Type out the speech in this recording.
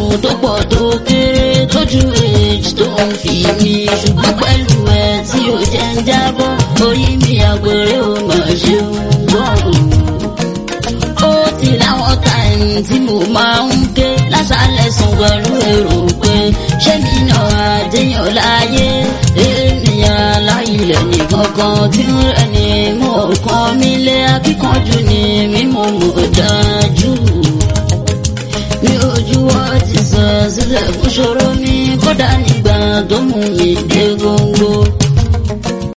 tó pọ̀ tó kéré tójú èjì tó ń fi mi ṣùgbọ́n pẹ̀lú ẹ tí ó jẹ́ ń jábọ́ orí mi àgbèrè ò mọ̀ ṣe ń gbọ́. Ó ti láwọn táìmù tí mo máa ń ké lásàálẹ̀ sùn pẹ̀lú èrò pé ṣé mi náà àdéyàn láyé ènìyàn aláìlẹ̀ nìkankan tí ń rẹ̀ ní mo kàn mí lé akíkanjú ni mímọ́ mo dájú. Mi ò juwọ́ ti sọ sílẹ̀ fún ṣòro mi kódà nígbà tó mú mi dé góńgó.